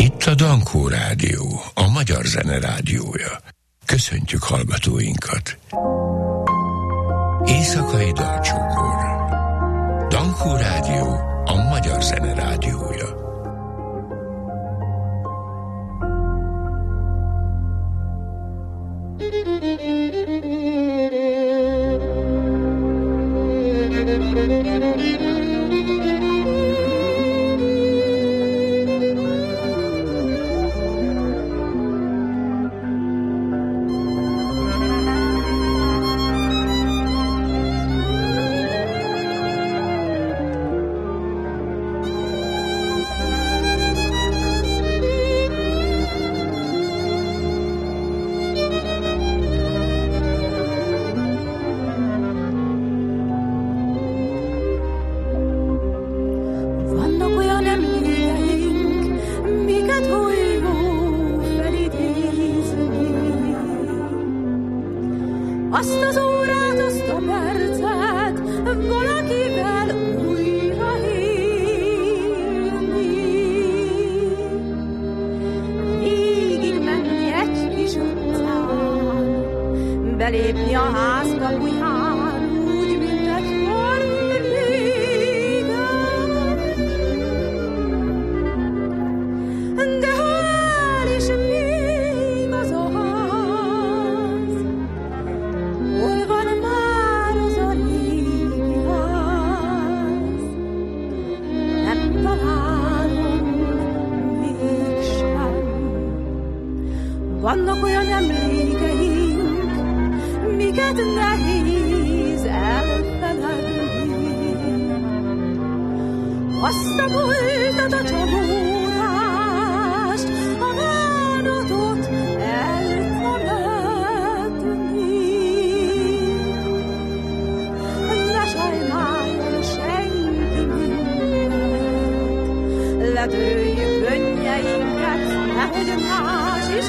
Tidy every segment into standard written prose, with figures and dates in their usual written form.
Itt a Dankó Rádió, a magyar zene rádiója. Köszöntjük hallgatóinkat. Éjszakai dalcsokor. Dankó Rádió, a magyar zene rádiója. Vannak olyan emlékeink, miket nehéz elfeledni. Azt a múltat, a csalódást, a bánatot elfeledni. Ne sajnáljon senki minket, letörjük könnyeinket, nehogy más is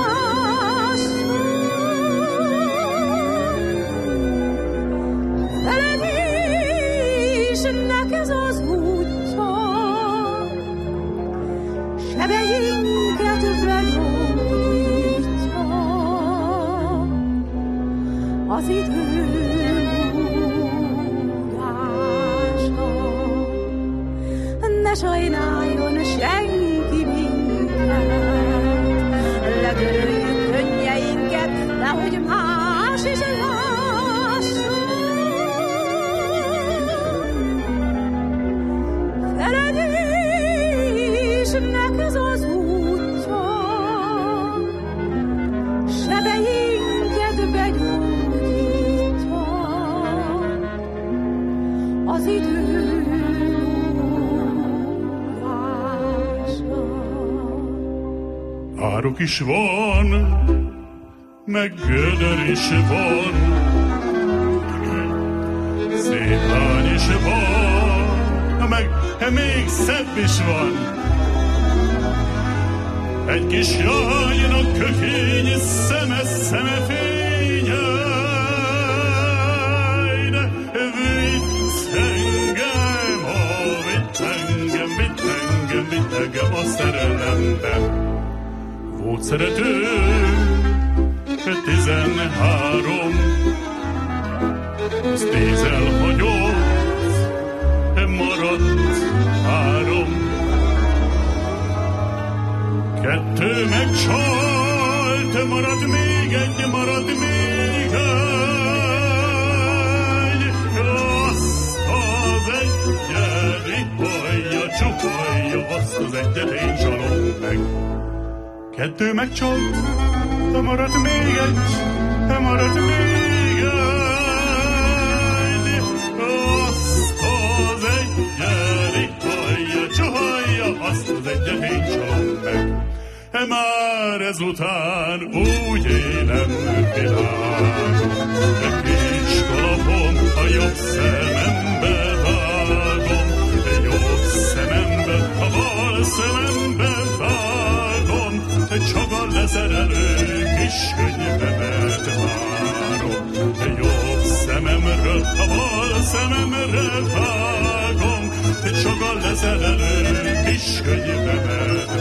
feledésnek ez az útja, sebeinket begyógyítja az idő múlása. Ne sajnáljon senki minket, letöröljük könnyeinket, nehogy más is lássa. Feledésnek ez az útja, sebeinket begyógyítja az idő múlása. Árok is van, meg gödör is van, szép lány is van, meg még szebb is van. Egy kis lánynak kökény szeme fénye, de vitt engem a szerelembe. Volt szeretőm 13, azt 10 elhagyott, maradt 3. 2 megcsalt, maradt még egy. Azt az egyet ripolja, csupolja, azt az egyet én csalom meg. 2 megcsalt, maradt még egy. Azt az egyet ripolja, csuholja, azt az egyet én csalom meg. Már ezután úgy élem világom, kis kalapom a jobb szemembe vágom, jobb szemembe, a bal szemembe vágom, csak a leszerelő kis könyvemet várom. Jobb szememről, a bal szememre vágom, csak a leszerelő kis könyvemet várom.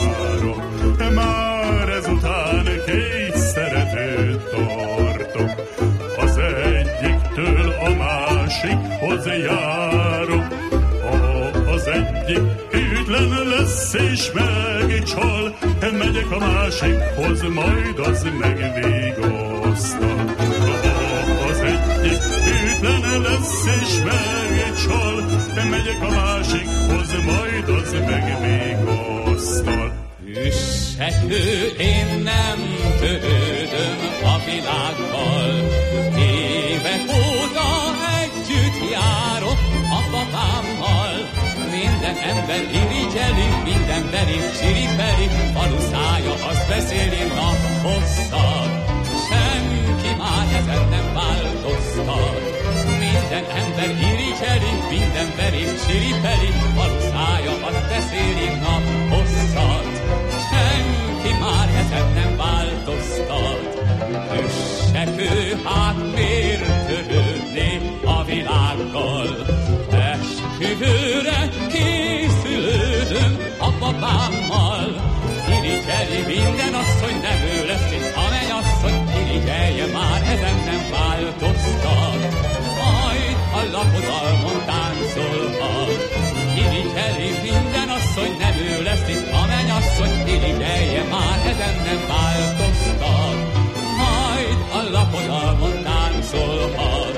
járok. Már ezután két szeretőt tartok, az egyiktől a másikhoz járok. Az egyik hűtlen lesz és megcsal, megyek a másikhoz, majd az megvigasztal. Az egyik hűtlen lesz és megcsal, megyek a másikhoz, majd az megvigasztal. Üssekő, én nem törődöm a világgal, évek óta együtt járok a papámmal. Minden ember irigyeli, minden belép csiripeli, falu szája azt beszéli naphosszat. Senki már ezen nem változtat. Minden ember irigyeli, minden belép csiripeli, falu szája azt beszéli naphosszat. Senki már ezen nem változtat. Üssekő, hát miért törődni a világgal? Esküvőre készülődöm a papámmal. Irigyeli minden asszony, nem ő lesz itt a mennyasszony. Irigyelje már, ezen nem változtat. Majd a lakodalmon táncolhat. Irigyeli minden asszony, nem ő lesz itt a mennyasszony. Irigyelje már, ezen nem változtat. Majd a lakodalmon táncolhat.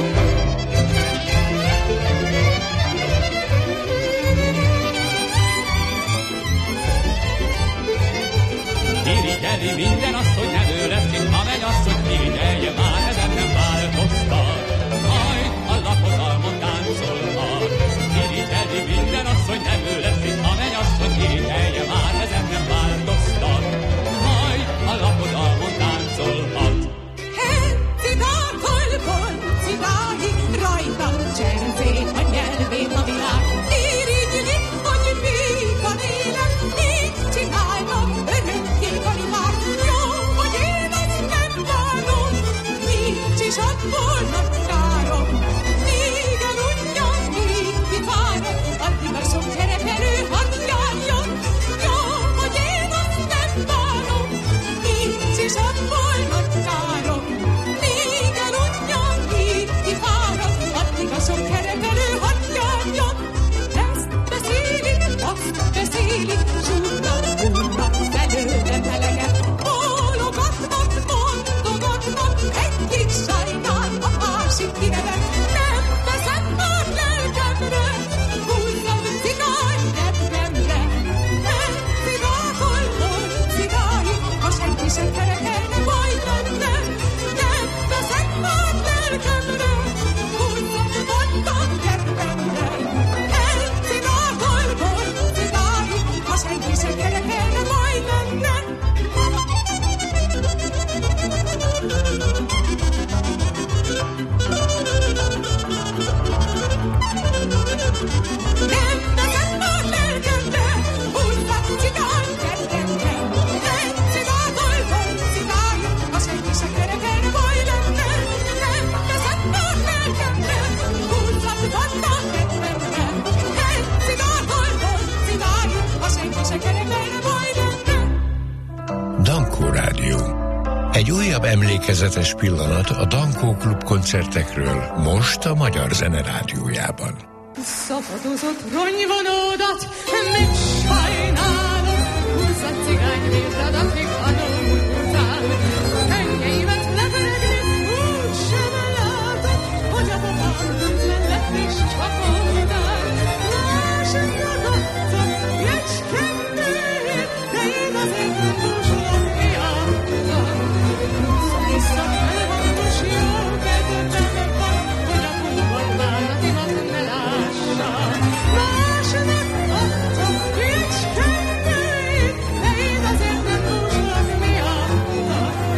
Irigyeli minden asszony, nem ő lesz itt a mennyasszony. Irigyelje már, ezen nem változtat. Majd a lakodalmon táncolhat. Irigyeli minden asszony, nem ő lesz itt a mennyasszony. Irigyelje már, ezen nem változtat. Majd a lakodalmon táncolhat. Cigákolból, cigáig, rajtam cserzék a nyelvén a világ. Irigyli, hogy vígan élek, így csinálom örökké kanimát. Jó, hogy én azt nem várom, nincs is abból nagy károm. Míg eludjam, míg kifárom, addig a sok kerekelő hadd járjon. Jó, hogy én azt nem várom, nincs is abból nagy károm. Míg eludjam, míg kifárom, addig a sok kerekelő hadd járjon. Ezt beszélik, azt beszélik, súrnak, úrnak, felőlem eleget. Bólogatnak, mondogatnak, egyik sajnál, a másik kinevet. Nem veszem már lelkemre, húzzam cigány nebbemre. Nem cigákol, hol cigáig, ha senki sem kerekelne, majd lenne. Nem veszem már lelkemre, húzzam vaddan nebbemre. Nem cigákol, hol cigáig, ha senki sem kerekelne, majd lenne. Nem veszem már lelkemre, húzzam cigány nebbemre. Nem cigákol, hol cigáig, ha senki sem kerekelne, majd lenne. Nem veszem már lelkemre, húzzam vaddan nebbemre. Nem cigákol, hol cigáig, ha senki sem kerekelne, majd lenne. Dankó Rádió. Egy újabb emlékezetes pillanat a Dankó Klub koncertekről, most a Magyar Zene Rádiójában. Szabadozott ronyvonódat, mit sajnálom, húzzad cigányvédred a figadom után. Tengyeimet leperegni úgy sem látom, hogy a babám hűtlen lett és csak oldál. Másik ragadtam, jegykendőjét, de én azért nem búsulok miattam. Húzza felhangos jó kedvem van, hogy a púban bánatimat ne lássa. Másnak adtam jegykendőjét, de én azért nem búsulok miattam.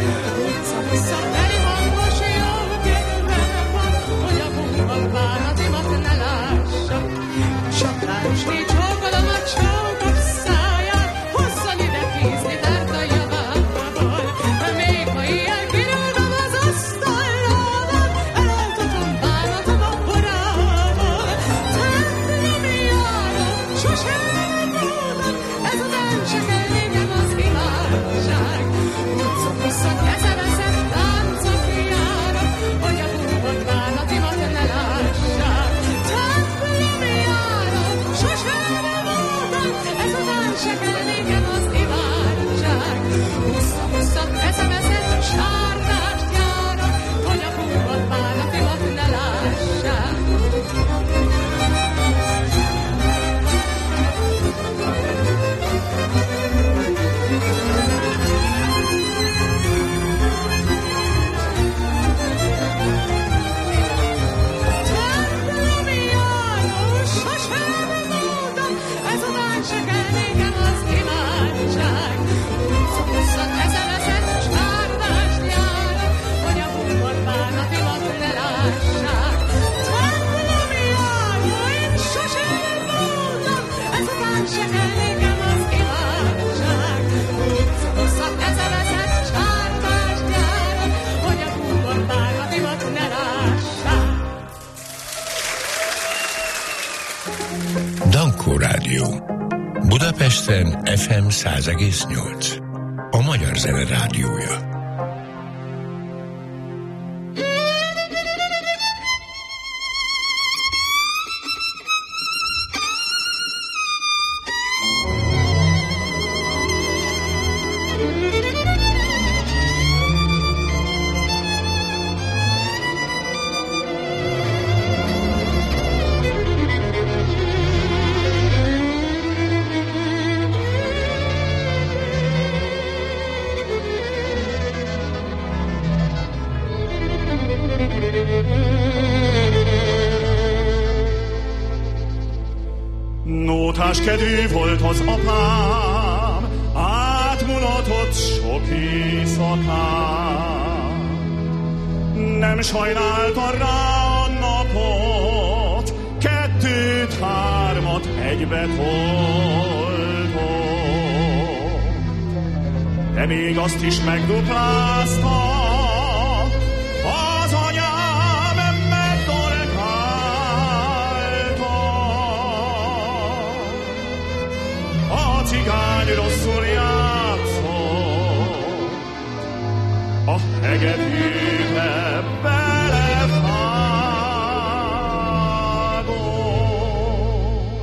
Dankó Rádió. Budapesten FM 100,8. A Magyar Zene Rádiója. Kedvű volt az apám, átmulatott sok éjszakán. Nem sajnálta rá a napot, 2-3 egybe toltott. De még azt is megduplázta, az anyám megdorgálta. A cigány rosszul játszott, a hegedűbe belefágott.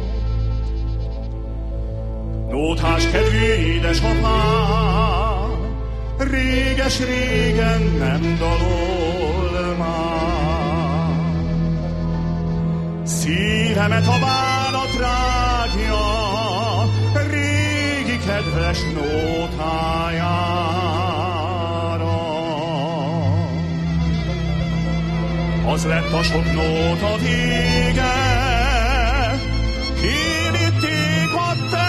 Nótás kedvű édesapám, réges-régen nem dalol már. Szívemet a bánat rágja, régi kedves nótájára. Az lett a sok nóta vége, kivitték a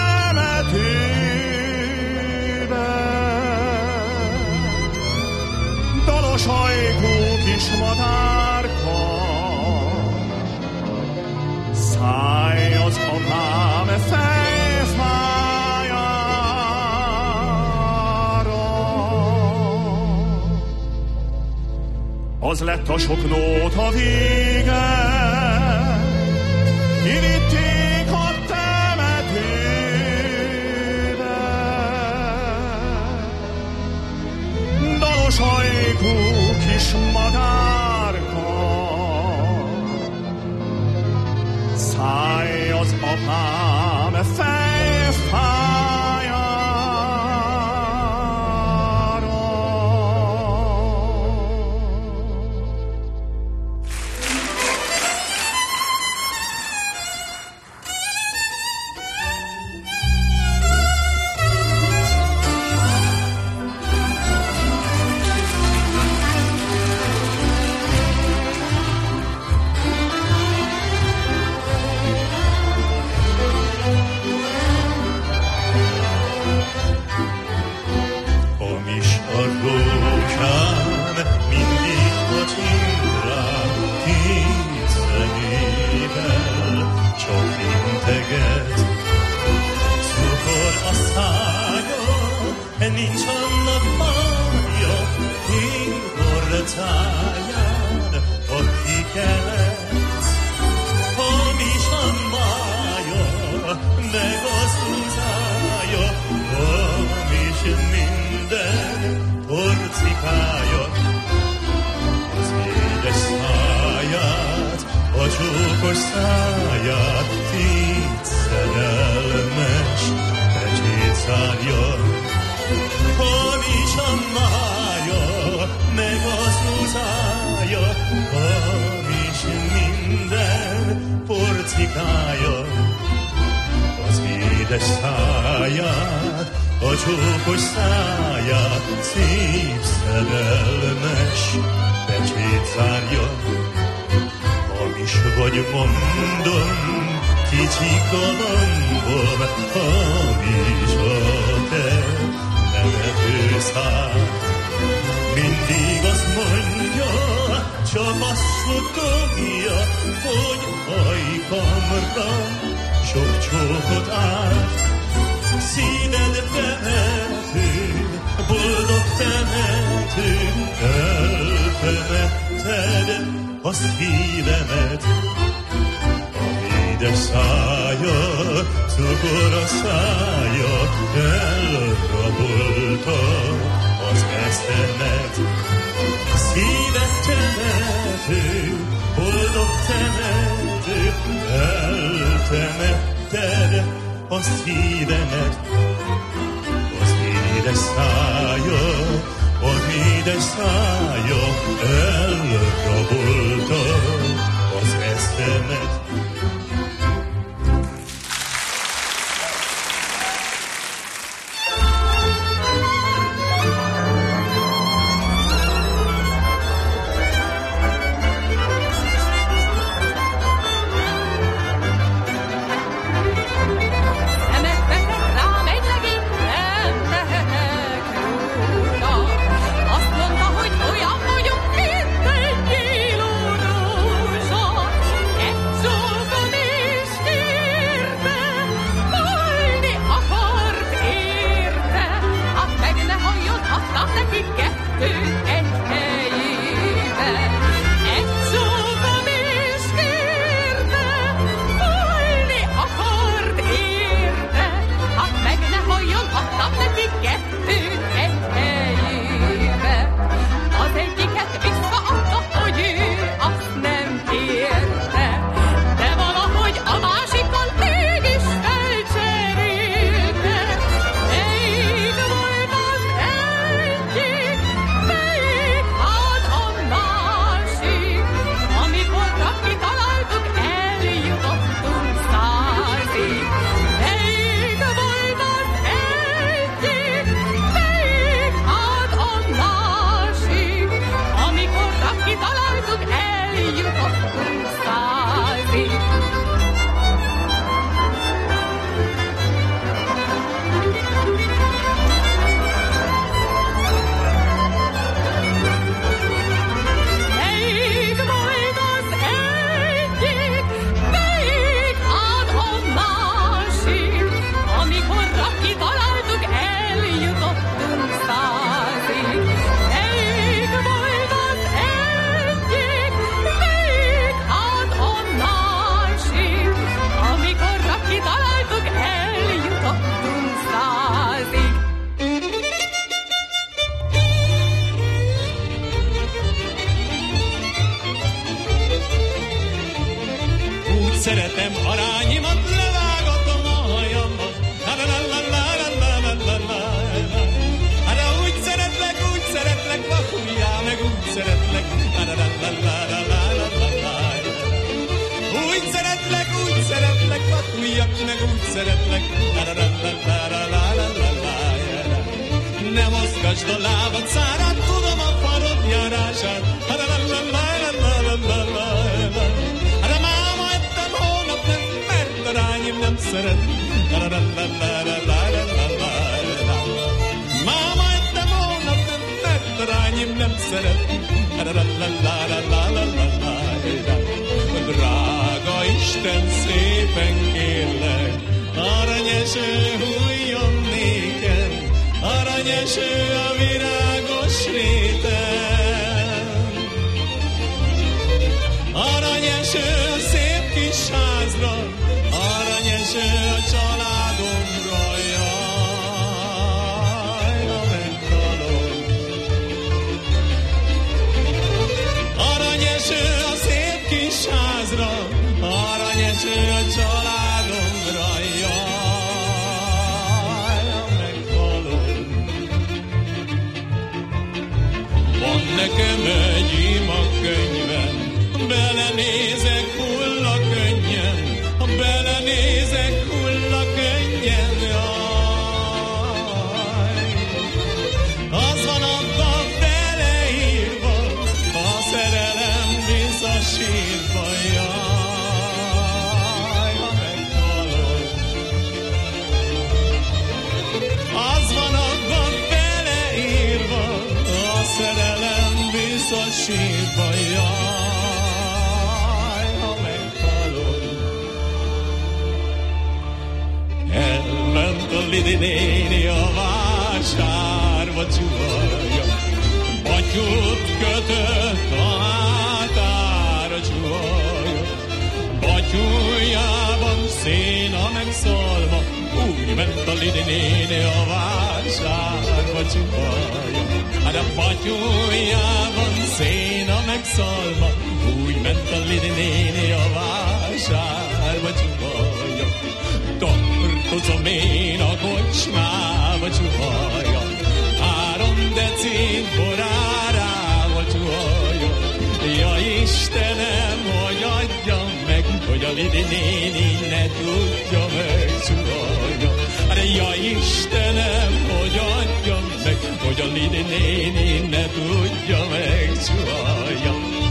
temetőbe. Dalos ajkú kis madárka, szállj az apám fejfájára. Az lett a sok nóta vége, kivitték a temetőbe. Dalos ajkú kis madárka, szállj az apám fejfájára. Nincs annak bája, hígorcáján, aki kelet. Hamis a mája, meg az húzája, hamis minden porcikája. Az édes száját, a csókos száját, így szerelmes pecsét zárja. Hamis a mája, meg az húzája, hamis minden porcikája. Az édes száját, a csókos száját, szép szerelmes pecsét zárja. Hamis vagy mondom, kicsi galambom, hamis a te nevetőszám. Mindig azt mondja, csak azt suttogja, hogy ajkamra sok csókot át. Szíved temető, boldog temető, eltemetted a szívemet. A édes szája, cukor a szája, elrabolta az eszemet. Szívet temető, boldog temető, eltemetted a szívemet. Az édes szája, elrabolta az eszemet. Szeretem arányimat, levágatom a hajamat. Hát úgy szeretlek, vakuljál meg, úgy szeretlek. Úgy szeretlek, vakuljak meg, úgy szeretlek. Ne mozgasd a lábad szárát, tudom a farod járását. Arányim nem szeret. Máma ettem holnap nem, mert arányim nem szeret. Drága Isten, szépen kérlek, aranyeső hújjon néked, aranyeső a virágos réten. Aranyeső a szép kis házra, aranyeső a családomra, jaj, a meghalom. Aranyeső a szép kis házra, aranyeső a családomra, jaj, a meghalom. Van nekem egy imakönyvem, belenézek hull a könnyen, belenézek hull a könnyen, jaj. Az van abban beleírva, a szerelem visszasírva, jaj, ha meghalom. Az van abban beleírva, a szerelem visszasírva, jaj. Elment a Lidi néni a vásárba csuhalja, batyút kötött a hátára csuhalja, batyújjá úgy ment a Lidi néni a vásárba csuhaja. Hát a patyújában széna meg szalma, úgy ment a Lidi néni a vásárba csuhaja. Tartozom én a kocsmába csuhaja, 3 decin borárával csuhaja. Ja Istenem, hogy adjam meg, hogy a Lidi néni ne tudja meg csuhaja. Ja Istenem, hogy adjam meg, hogy a Lidi néni ne tudja meg csuhaja.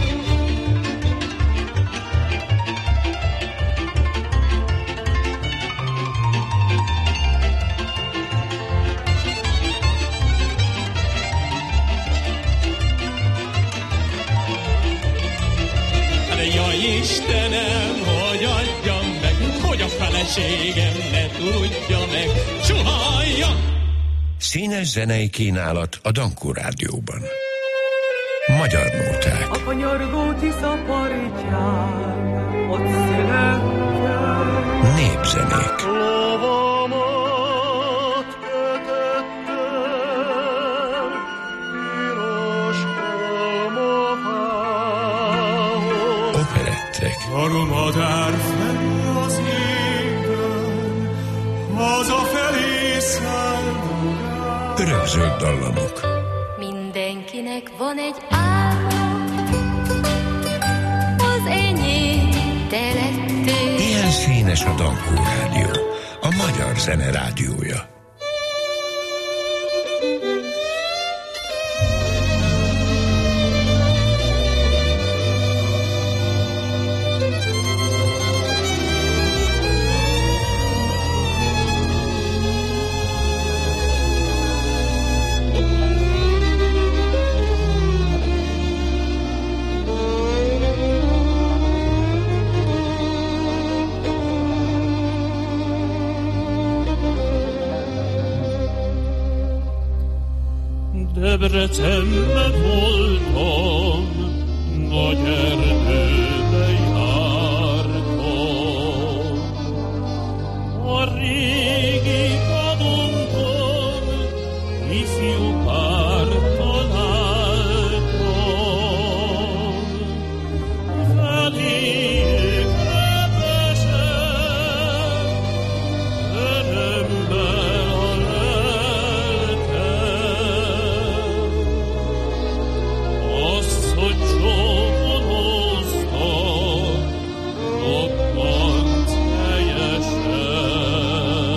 Istenem, hogy adjam meg, hogy a feleségem ne tudja meg, csuhalja! Színes zenei kínálat a Dankó Rádióban. Magyar nóták. A kanyargó Tisza partján, ott születtem. Népzenék. Lovamat kötöttem, piros pálmafához. Operettek. Armadár felé az égen, hazafelé szállodál. Örökzöld dallamok. Mindenkinek van egy álma, az enyém te lettél. Ilyen színes a Dankó Rádió, a magyar zene rádiója. Debrecenbe voltam, nagy erdőbe jártam. A régi padonkon ifjú párt találtam. Feléjük repesem, örömmel a lelkem. Azt, hogy csókoloztam, roppant helyesen.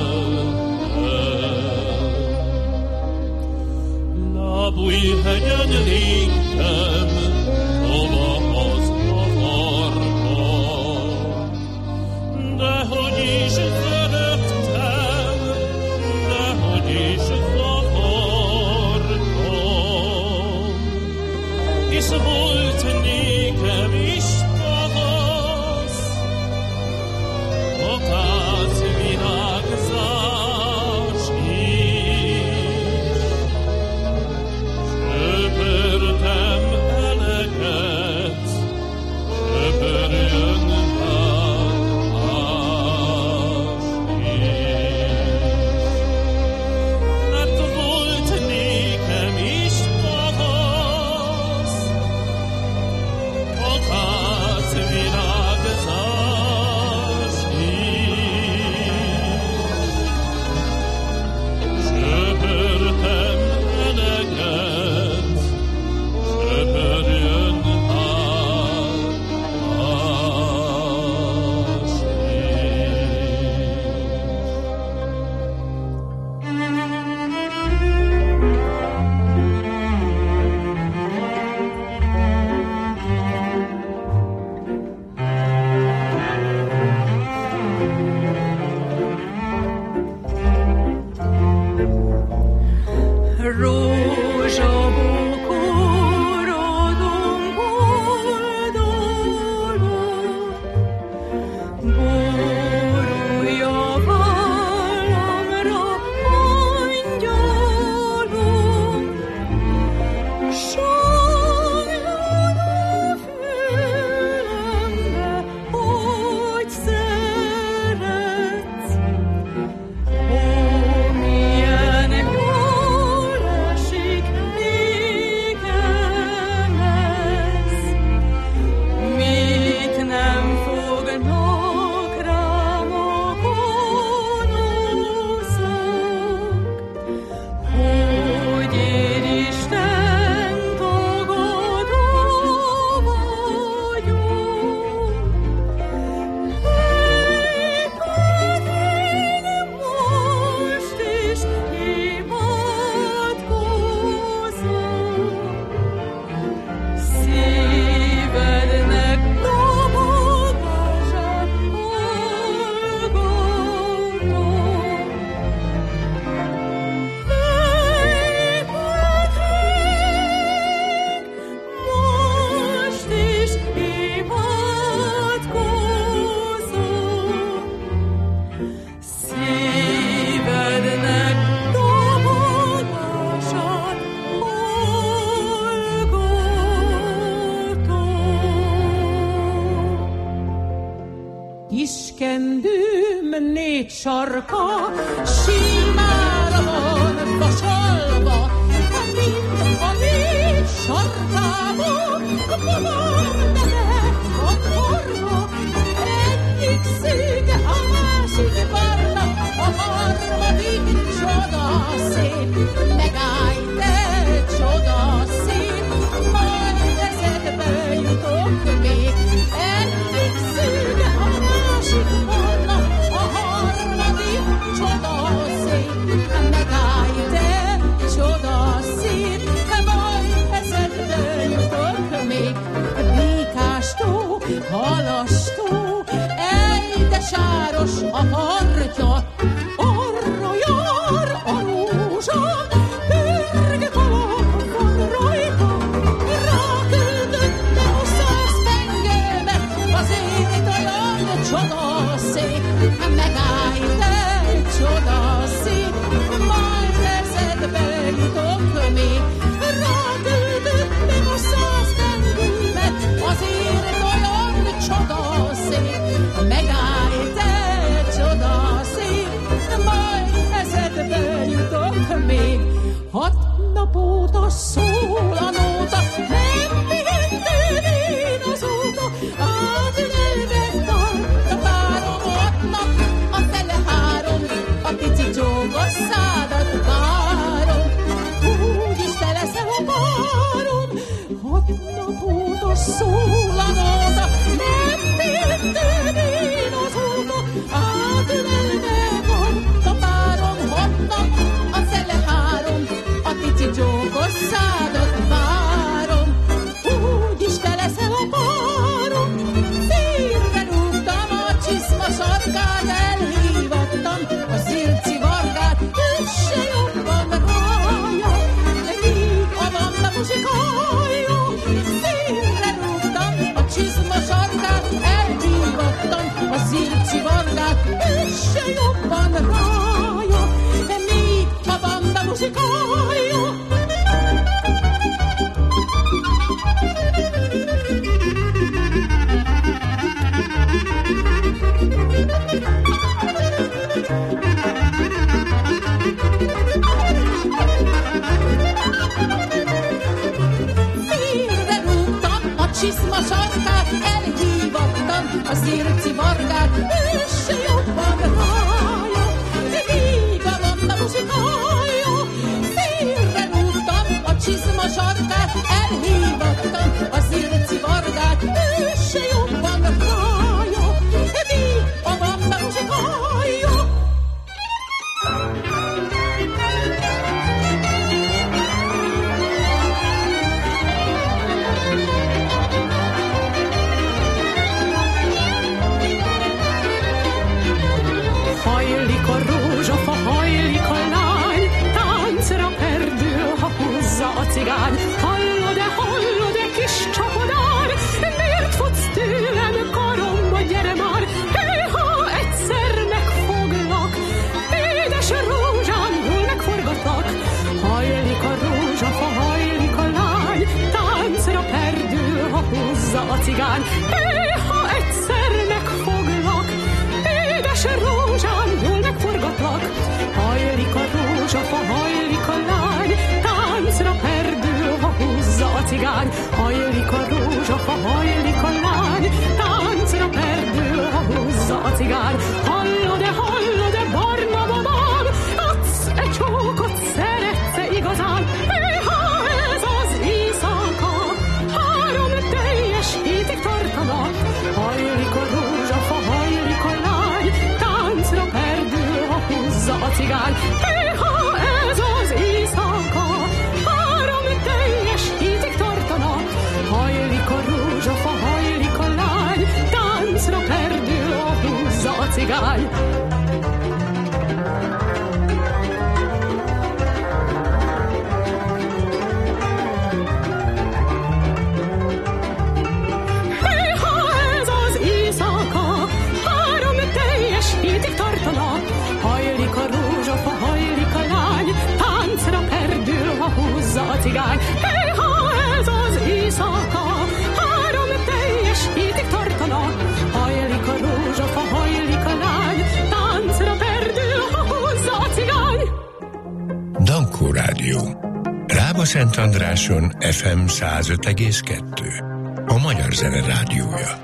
Szívednek dobogását hallgatom. Iskendőm négy sarka, símára van vasalva, mind a négy sarkában van neve a korva. Egyik szőke, a másik barna, a harmadik csodaszép. Megállj, te csodaszép, majd ezekbe jutok még. Egyik szőke, a másik barna, a harmadik csodaszép. Megállj, te csodaszép, majd ezekbe jutok még. Békástó, halastó, de sáros a partja, arra jár a rózsa, pörge kalap van rajta, ráküldötte a 100 pengemet, azért olyan csodaszép, megállj, te csodaszép, majd eszedbe jutok még, ráküldötte a 100 pengemet, azért olyan csodaszép, megállj, te csodaszép, majd eszedbe jutok még. 6 nap óta szól a nóta, nem pihentem én azóta, átölelve tart a párom. 6 nap, a fele 3, a pici csókos szádat várom, úgyis te leszel a párom. 6 nap óta szól a nóta, nem pihentem én azóta, átölelve tart a párom. 6 nap, a fele 3, a pici csókos szádat várom, úgyis te leszel a párom. Szívre rúgtam a csizma sarkát, elhívattam a zilci vargát, és se jobban rája, míg a banda muzsikálja. Szívre rúgtam a csizma sarkát, elhívattam a zilci vargát, és se jobban rája, míg a banda muzsikálja. Szívre rúgtam a csizma sarkát, elhívattam a zirci vargát, és se jobban rája, míg a banda muzsikálja. Szívre rúgtam a csizma sarkát, elhívattam a zirci vargát, és se jobban rája, míg a banda muzsikálja. Hajlik a rózsafa, hajlik a lány, táncra perdül, ha húzza a cigány. Hallod-e, kis csapodár, miért futsz tőlem karomba, gyere már, ha egyszer megfoglak, édes rózsám, jól megforgatlak. Hajlik a rózsafa, hajlik a lány, táncra perdül, ha húzza a cigány. Ha egyszer megfoglak, édes rózsám, jól megforgatlak. Hajlik a rózsafa, hajlik a lány, táncra perdül, ha húzza a cigány. Hajlik a rózsafa, hajlik a lány, táncra perdül, ha húzza a cigány. Hallod-e, barna babám, adsz-e csókot, szeretsz-e igazán? Ha ez az éjszaka 3 teljes hétig tartana. Hajlik a rózsafa, hajlik a lány, táncra perdül, ha húzza a cigány. Ha ez az éjszaka 3 teljes hétig tartana. Hajlik a rózsafa, hajlik a lány, táncra perdül, ha húzza a cigány. Ha ez az éjszaka 3 teljes hétig tartana. Rádió. Rába-Szentandráson FM 105,2. A Magyar Zene Rádiója.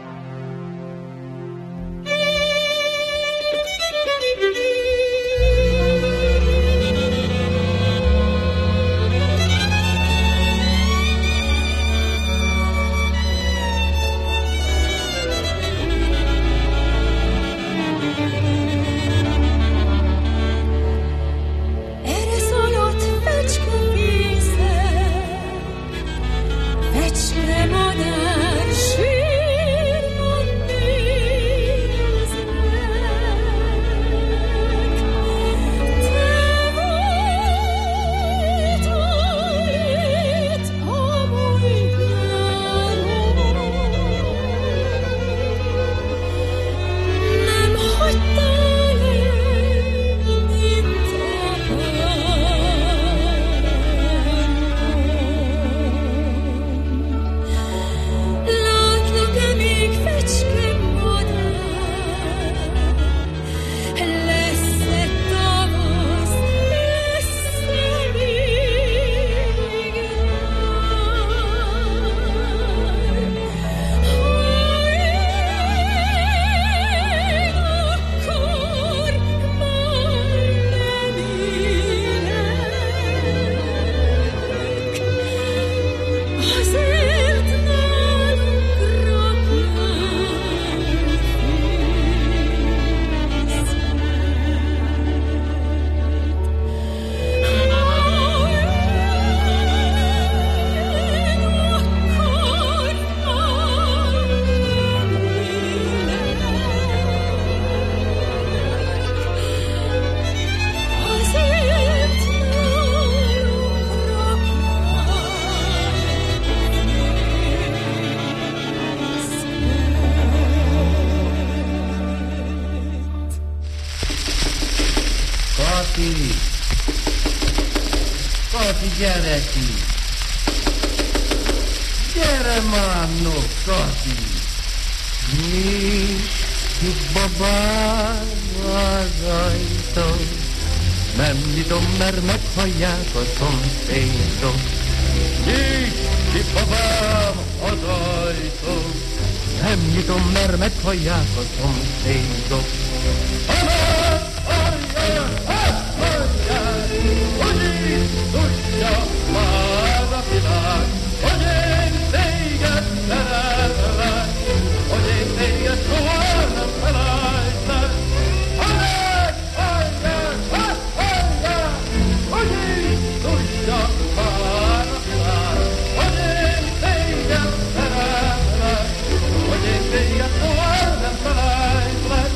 Gyere ki! Gyere már, no, Kati! Nyisd ki, babám, az ajtót. Nem nyitom, mert meghallják a szomszédok. Nyisd ki, babám, az ajtót. Nem nyitom, mert meghallják a szomszédok. Tudja már a világ, hogy én téged szeretlek, hogy én téged soha nem felejtlek. Hogy én tudja már a világ, hogy én téged szeretlek, hogy én téged soha nem felejtlek.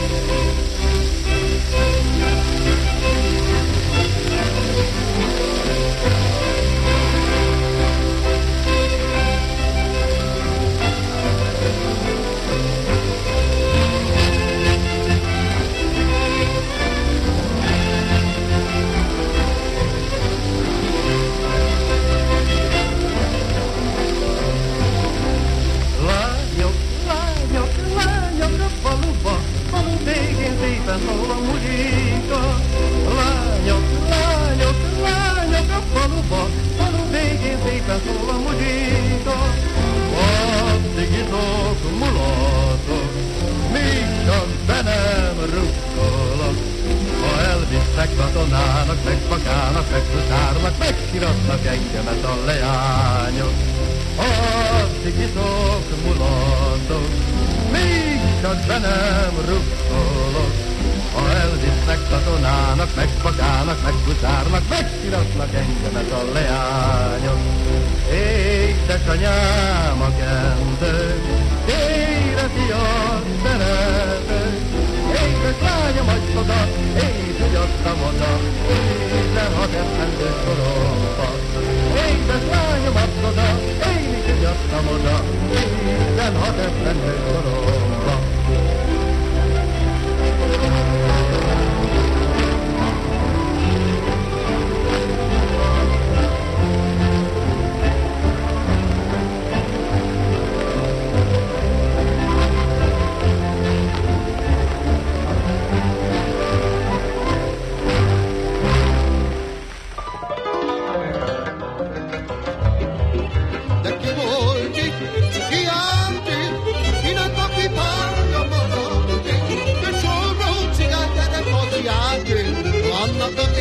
Szól a muzsika, lányok, lányok, lányok a faluba, falu végén szépen szól a muzsika. Addig itok, mulatok, még csak be nem rukkolok. Ha elvisznek, katonának, megpakálnak, megfutárnak, megsiratnak engemet a leányok. Addig itok, mulatok, még csak be nem rukkolok. Ha elvisznek katonának, megpakálnak, megfutárnak, megsiratnak engemet a leányok. Édesanyám a kendő, éreti a szeretet. Édes lányom, adj oda, én tudottam oda, 16 esztendő koromba. Édes lányom, adj oda, én tudottam oda, 16 esztendő koromba.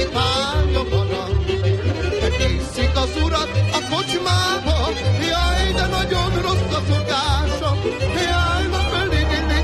sétálja barát. Megészik az urat a kocsmába, jaj, de nagyon rossz a szokása. Jaj, na felé,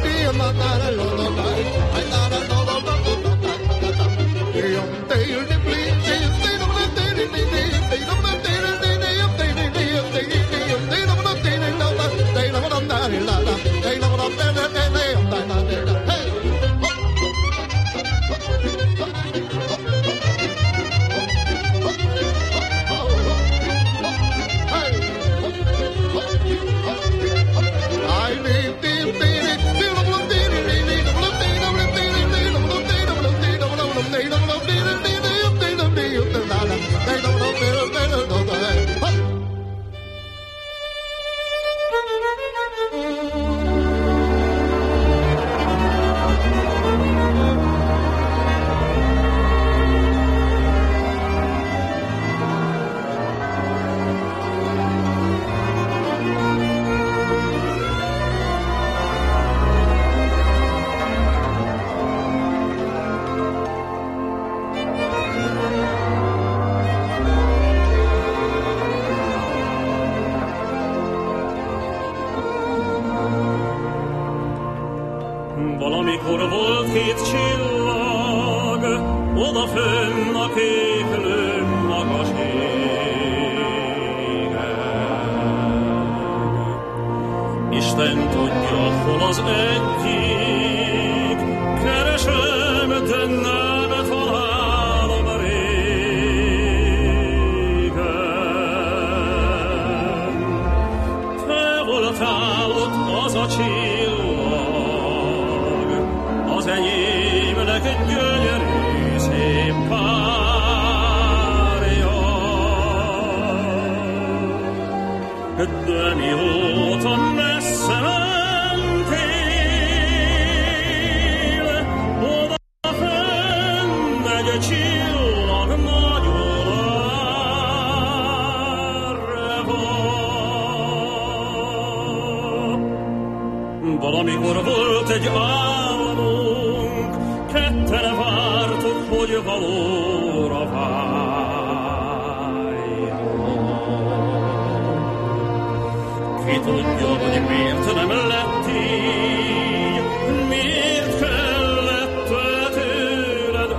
Valamikor volt két csillag, odafönn a kéklő magas égen. Isten tudja, hol az egyik, keresem, de nem találom régen. Te voltál ott az a csillag, az enyémnek egy gyönyörű szép párja. De mióta messze mentél, odafenn egy csillag nagyon árva. Valamikor volt egy álmunk, ketten vártuk, hogy valóra váljon. Ki tudja, hogy miért nem lett így, miért kellett tőled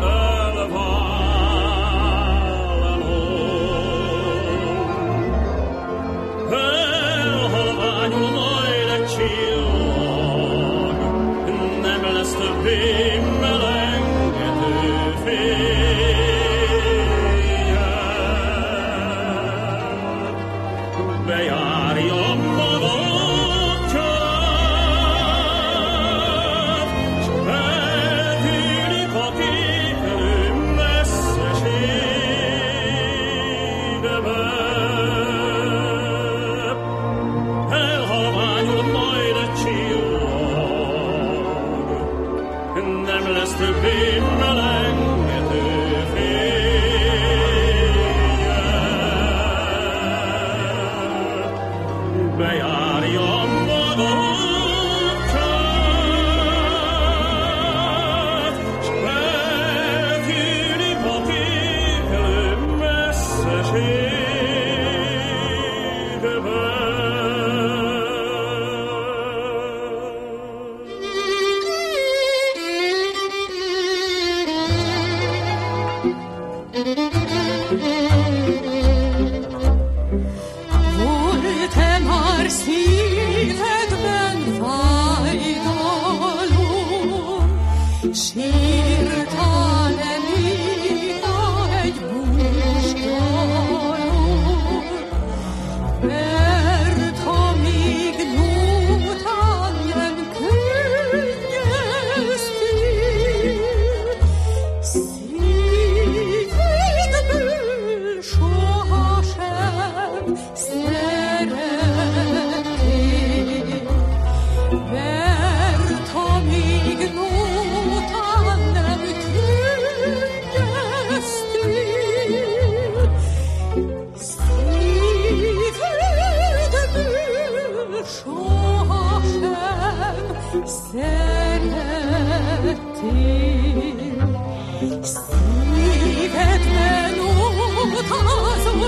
elválnom. Elhalványul majd egy csillag, nem lesz többé melengető fényed. Bejárja maga útját, s eltűnik a kékelő messzeségbe. Elhalványul majd egy csillag, nem lesz többé melengető fényed. Bejárja maga útját, s eltűnik a kékelő messzeségbe. Volt-e már szívedben fájdalom? Sírtál-e néha egy búsdalom? Mert ha még nótán nem könnyeztél, szívedből sohasem szerettél. Mert ha még nótán nem könnyeztél, szívedből sohasem szerettél. Szíved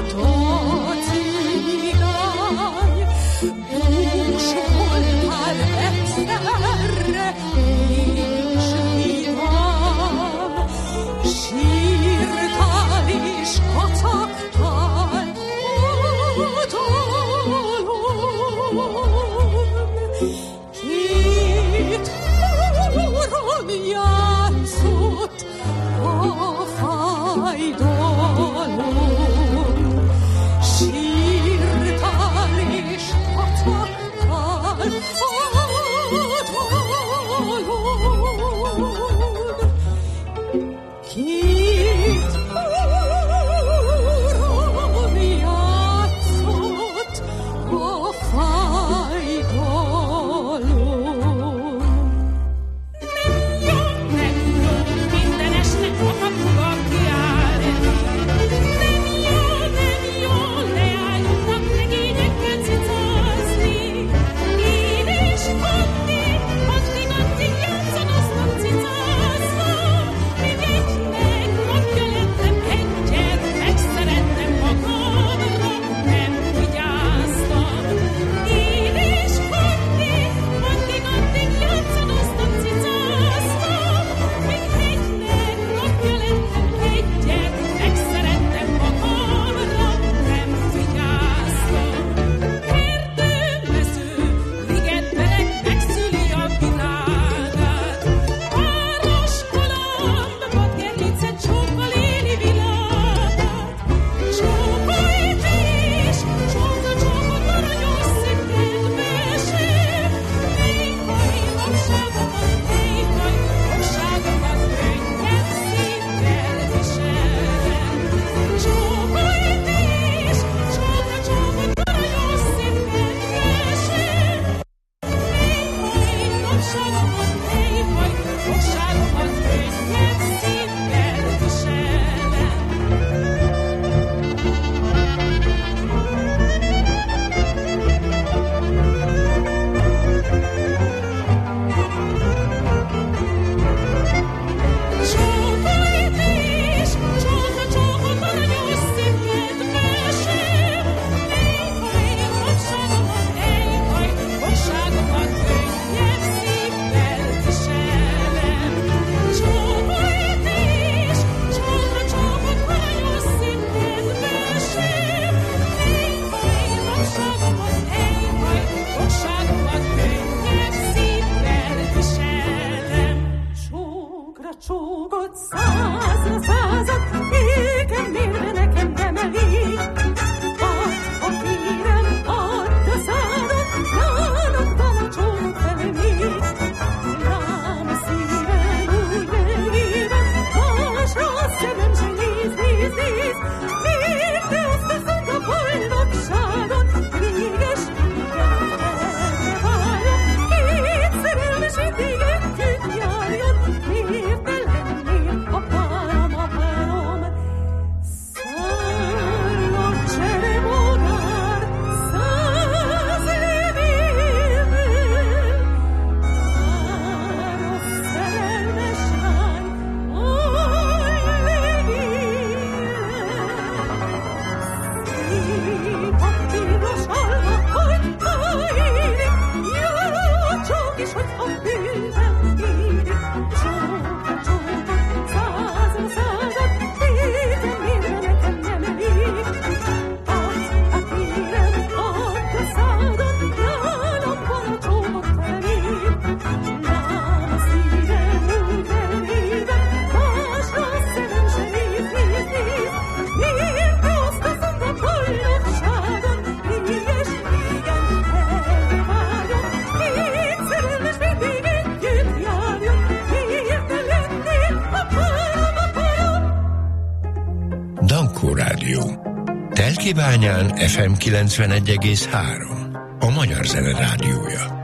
Telkibányán FM 91,3, a Magyar Zene Rádiója.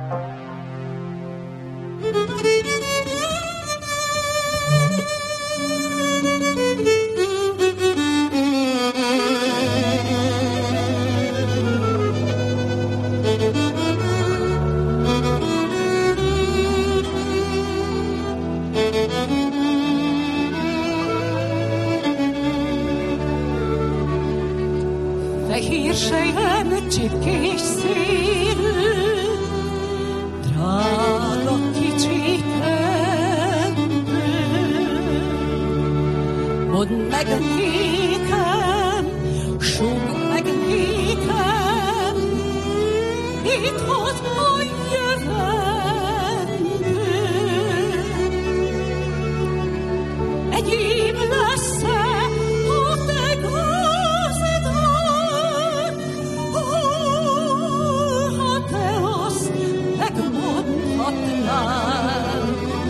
fehér sejem, csipkés szélű, drága kicsi kendő. Mondd meg nékem, súgd meg nékem, itt volt a jövendő. Enyém lesz-e a te gazdad, ha te azt megmondhatnád.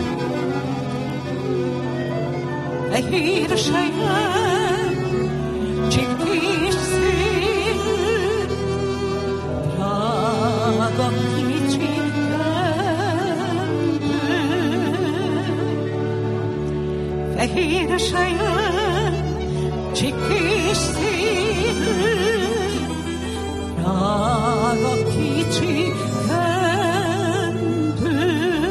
Fehér sejem, csipkés szélű, drága kicsi kendő. Fehér sejem, csipkés szélű, drága kicsi kendő.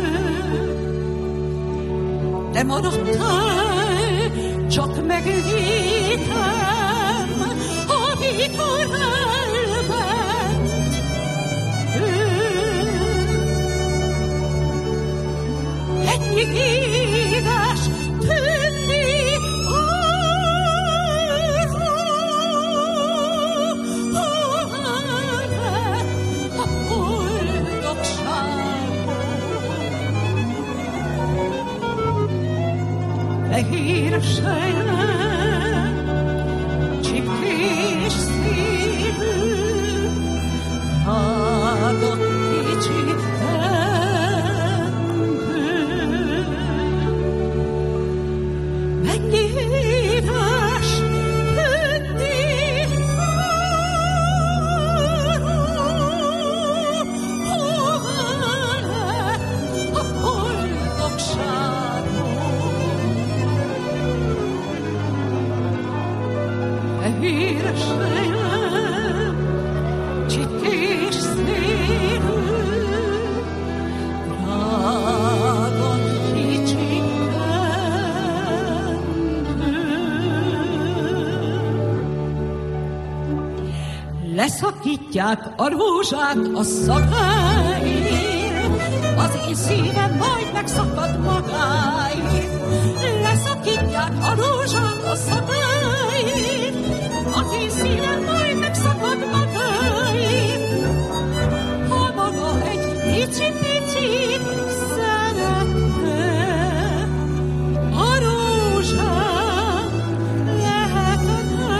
Te maradtál csak megnékem, amikor elment ő. Ennyi éves tűnni a boldogságból. Fehér sejem, csipkés szívű, drága kicsi kendő. Mennyi éves tűnni a boldogságból. Fehér sejem, csipkés szélű, drága kicsi kendő. Leszakítják a rózsát a szakáért, az én szívem majd megszakad magáért. Leszakítják a rózsát a szakáért, az én szívem majd megszakad magáért. Ha maga egy pici-picit szeretne, a rózsám lehetne.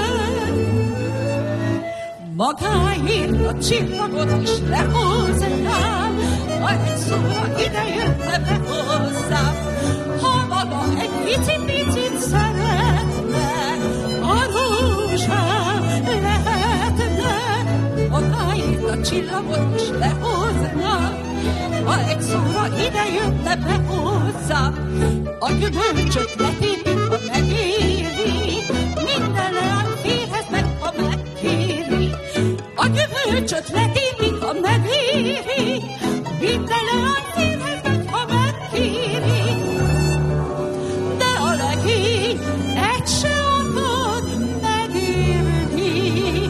Magáért a csillagot is lehoznám, ha egy szóra idejönne be hozzám. Ha maga egy pici-picit szeretne, a rózsám lehetne. Magáért a csillagot is lehoznám, ha egy szóra idejönne be hozzám. A gyümölcsöt letépik, ha megéri, minden leányférhez meg, ha megkéri. A gyümölcsöt letépik, ha megéri, minden leányférhez meg, ha megkéri. De a legény egy se akar megérni,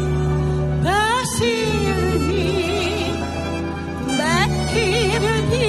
beszélni, megkérni.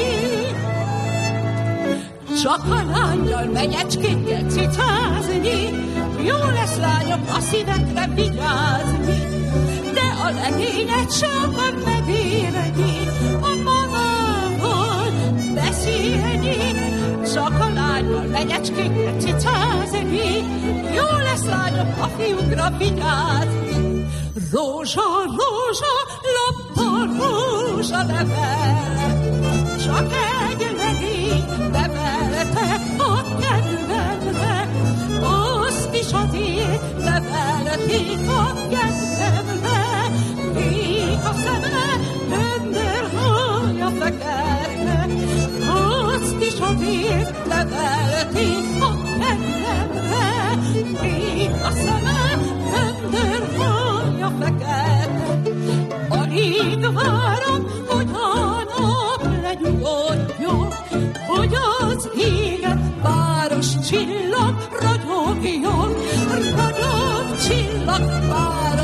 Csak a lányjal, menyecskékkel cicázni, jó lesz lányom a szívekre vigyázni. De a legény egy se akar megérni, a magával beszélni. Csak a lányjal, menyecskékkel cicázni, jó lesz lányom a fiúkra vigyázni. Rózsa, rózsa, lopta rózsa level, csak egy legény nevelte a kedvemre. Azt is azért nevelték a kedvemre, még a szeme göndörhaja fekete. Azt is azért nevelték a kedvemre, még a szeme göndörhaja fekete. Alig várom, hogy a nap lenyugodjon, hogy az égen város csillag ragyogjon, ragyog csillag város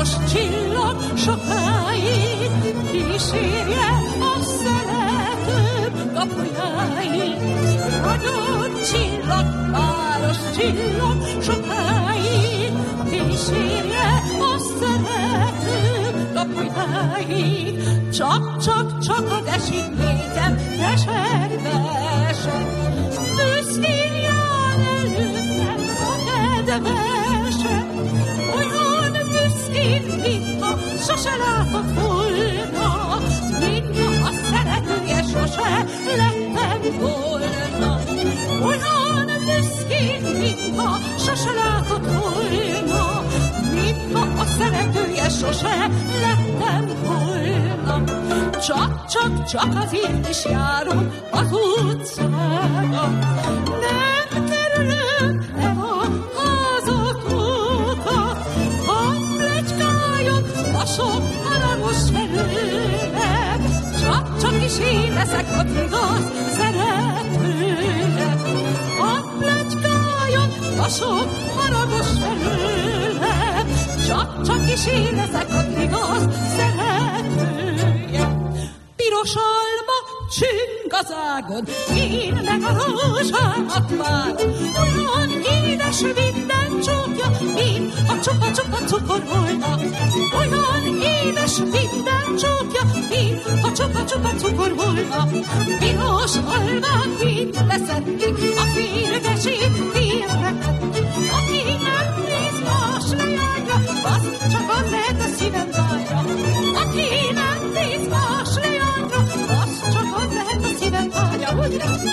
város csillag sokáig, kísérje a szeretőm kapujáig. Nagyon csillag, város csillag sokáig, kísérje a szeretőm kapujáig. Csak a designékem keservesen, büszkén jár előttem a kedvesen. Olyan büszkén, mintha sose látott volna, mintha a szeretője sose lettem volna. Olyan büszkén, mintha sose látott volna, mintha a szeretője sose lettem volna. Csak azért is járom az utcára, nem kerülök el a házak óta, ha pletykáljon a sok haragos felőle. Csak is én leszek az igaz szeretőle, ha pletykáljon a sok haragos felőle. Csak is én leszek az igaz szeretője. Piros alma csüng az ágon, én meg a rózsámat várom. Olyan édes minden csókja, én a csupa-csupa cukor volna. Olyan édes minden csókja, én a csupa-csupa cukor volna. Piros almát mind leszették, a férgesét félretették. Aki nem néz más leányra, az csak az lehet a szívem vágya. Aki nem néz más leányra, az csak az lehet a szívem vágya. Úgy lesz.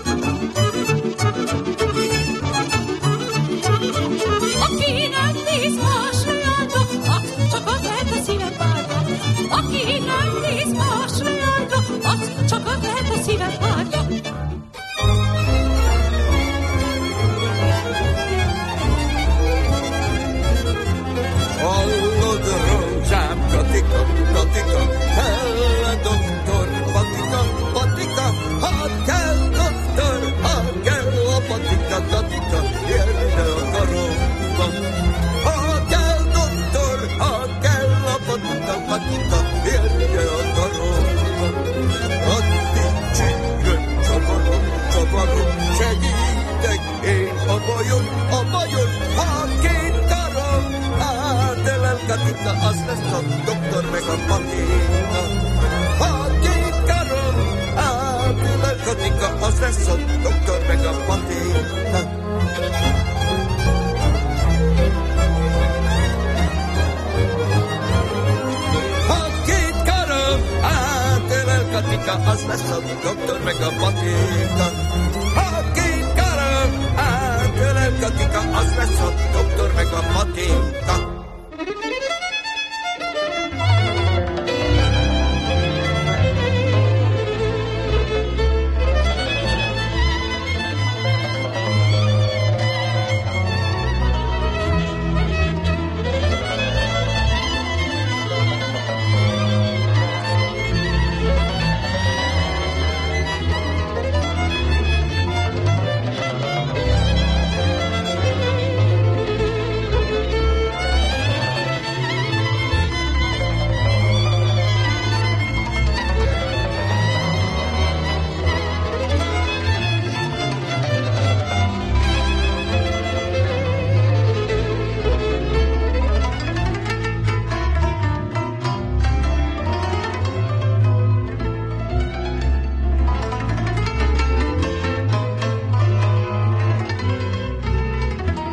Aki nem néz más leányra, az csak az lehet a szívem vágya. Aki nem néz más leányra, az csak az lehet a szívem vágya. Hallod, rózsám, Katika, Katika, kell a doktor, Patika, Patika, ha kell doktor, ha kell a Patika, Katika, érne a karomba. Ha kell doktor, ha kell a Patika, Patika, érne a karomba. Addig csingön, csavarom, segítek én a bajon, ha két karom, átölel Katika, az lesz a doktor meg a Patika. Ha két karom, átölel Katika, az lesz a doktor meg a Patika. Ha két karom, átölel Katika, az lesz a doktor meg a Patika. Ha két karom, átölel Katika, az lesz a doktor meg a Patika.